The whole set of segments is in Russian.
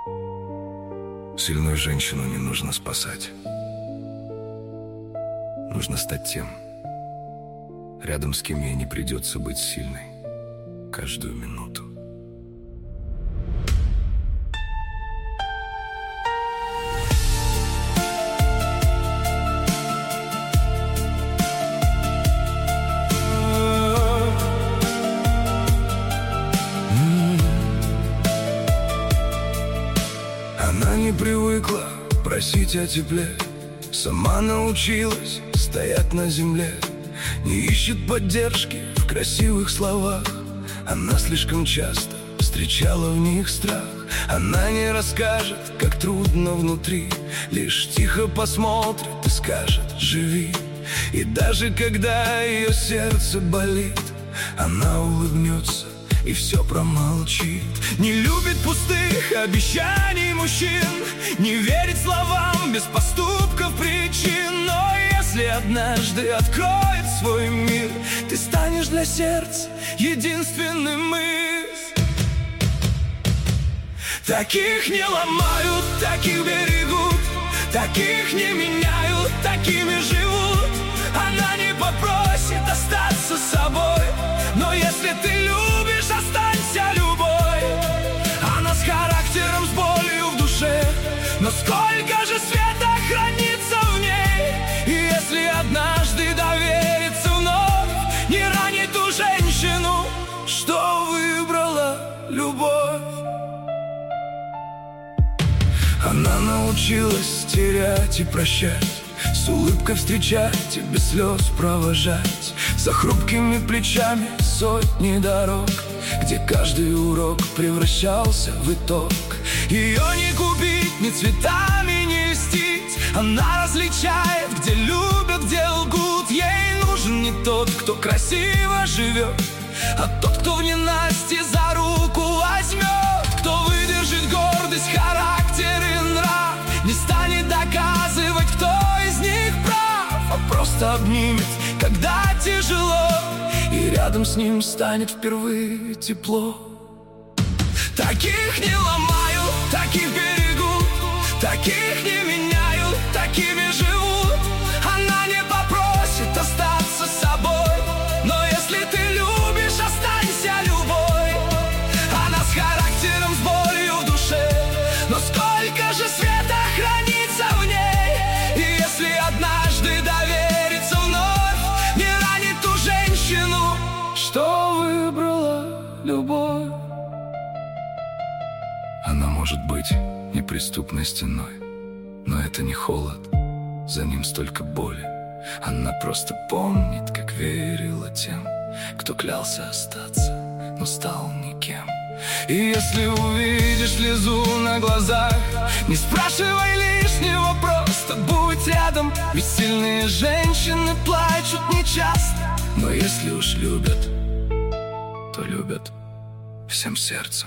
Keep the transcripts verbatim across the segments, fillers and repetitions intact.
Сильную женщину не нужно спасать. Нужно стать тем, рядом с кем ей не придется быть сильной каждую минуту. Она не привыкла просить о тепле, сама научилась стоять на земле. Не ищет поддержки в красивых словах, она слишком часто встречала в них страх. Она не расскажет, как трудно внутри, лишь тихо посмотрит и скажет: живи. И даже когда ее сердце болит, она улыбнется и все промолчит. Не любит пустых обещаний мужчин, не верит словам без поступков причин. Но если однажды откроет свой мир, ты станешь для сердца единственным из. Таких не ломают, таких берегут, таких не меняют, такими живут. Она не попросит остаться собой, но если ты любишь, останься любой. Она с характером, с болью в душе, но сколько же света хранится в ней. И если однажды довериться вновь, не ранит ту женщину, что выбрала любовь. Она научилась терять и прощать, с улыбкой встречать и без слез провожать. За хрупкими плечами сотни дорог, где каждый урок превращался в итог. Ее не купить, ни цветами не льстить. Она различает, где любят, где лгут. Ей нужен не тот, кто красиво живет, а тот, кто в ненастье за руку возьмет. Кто выдержит гордость, характер и нрав, не станет доказывать, кто из них прав, а просто обнимет, когда тяжело, и рядом с ним станет впервые тепло. Таких не ломают, таких берегут, таких не меняют, такими живут. Она не попросит остаться собой, но если ты любишь, останься любой. Она с характером, с болью в душе, но сколько же света хранится в ней. И если однажды довериться вновь, не ранит ту женщину, что выбрала любовь. Она может быть неприступной стеной, но это не холод, за ним столько боли. Она просто помнит, как верила тем, кто клялся остаться, но стал никем. И если увидишь слезу на глазах, не спрашивай лишнего, просто будь рядом. Ведь сильные женщины плачут нечасто, но если уж любят, то любят всем сердцем.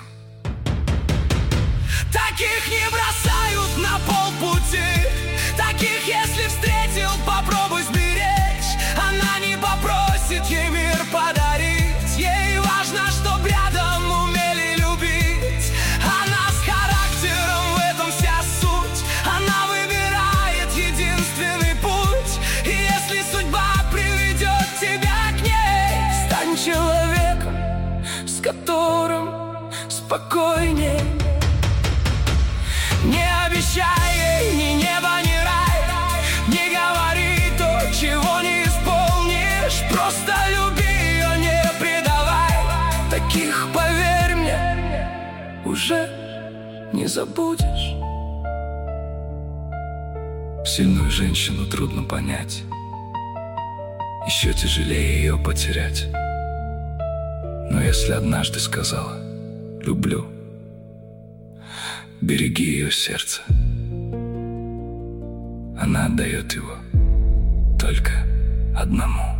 Таких не бросают на полпути, таких, если встретил, попробуй сберечь. Она не попросит ей мир подарить, ей важно, чтоб рядом умели любить. Она с характером, в этом вся суть. Она выбирает единственный путь, и если судьба приведет тебя к ней, стань человеком, с которым спокойней. Не обещай ей ни неба, ни рай, не говори то, чего не исполнишь. Просто люби ее, не предавай. Таких, поверь мне, уже не забудешь. Сильную женщину трудно понять, еще тяжелее ее потерять. Но если однажды сказала «люблю», береги ее сердце. Она отдает его только одному.